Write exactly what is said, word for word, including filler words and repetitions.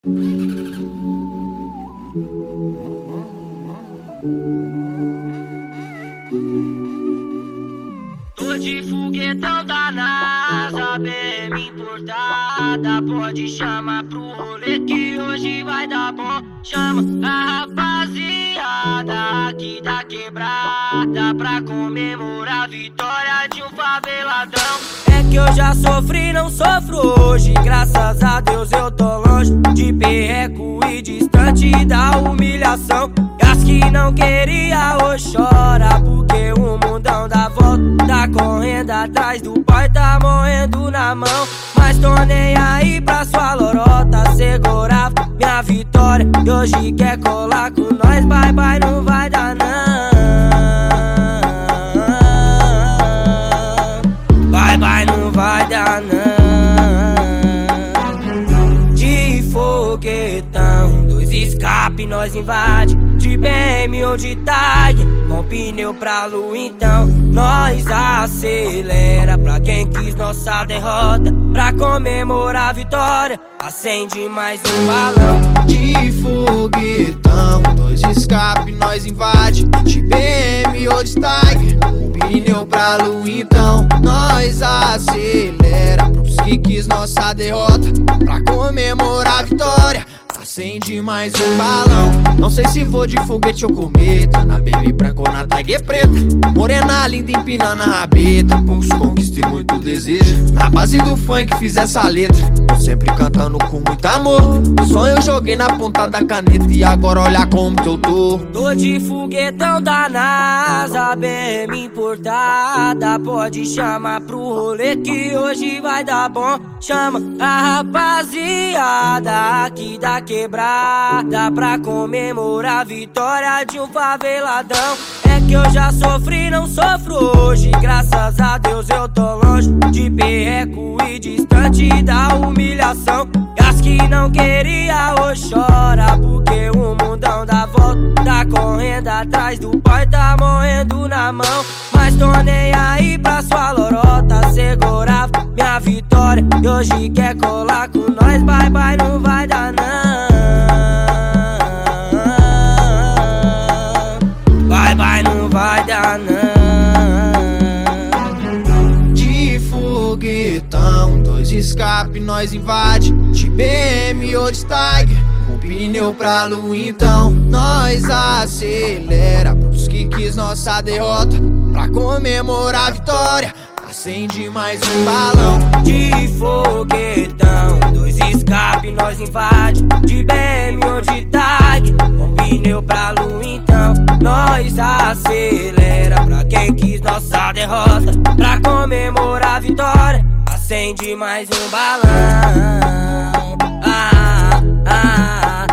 Tô de foguetão da NASA, B M importada. Pode chamar pro rolê que hoje vai dar bom. Chama a rapaziada aqui da quebrada pra comemorar a vitória de um faveladão. É que eu já sofri, não sofro hoje. Graças a Deus eu tô longe de perreco e distante da humilhação. E as que não queria hoje chora, porque o mundão dá volta. Tá correndo atrás do pai, tá morrendo na mão. Mas tô nem aí pra sua lorota, segurar minha vitória. E hoje quer colar com nós, bye bye, não vai dar não. Bye bye, não vai dar não. De foguetão, dois escape, nós invade. De B M ou de tag, com pneu pra lua então nós acelera. Pra quem quis nossa derrota, pra comemorar a vitória, acende mais um balão. De foguetão, dois escape, nós invade. De B M ou de tag, com pneu pra lua então nós acelera. Pros que quis nossa derrota, pra comemorar a vitória, acende mais um balão. Não sei se vou de foguete ou cometa, na B M branca ou na tag preta. Morena linda empinando a rabeta, poucos conquista e muito desejo. Na base do funk fiz essa letra, tô sempre cantando com muito amor. O sonho eu joguei na ponta da caneta e agora olha como que eu tô. Tô de foguetão da NASA, B M importada. Pode chamar pro rolê que hoje vai dar bom. Chama a rapaziada aqui da quebrada pra comemorar a vitória de um faveladão. É que eu já sofri, não sofro hoje. Graças a Deus eu tô longe de perreco e distante da humilhação. E as que não queria hoje chora, porque o mundão dá volta. Tá correndo atrás do pai, tá morrendo na mão. Mas tô nem aí pra sua lorota, segurar minha vitória. E hoje quer colar com nós, bye bye, não vai dar não. Bye bye, não vai dar não. De foguetão, dois escape, nós invade. De B M ou de tag, com pneu pra lua então nós acelera. Pros que quis nossa derrota, pra comemorar a vitória, acende mais um balão. De foguetão, dois escape, nós invade. De B M ou de tag, com pneu pra lua então nós acelera. Pra quem quis nossa derrota, pra comemorar a vitória, acende mais um balão. Ah, ah, ah.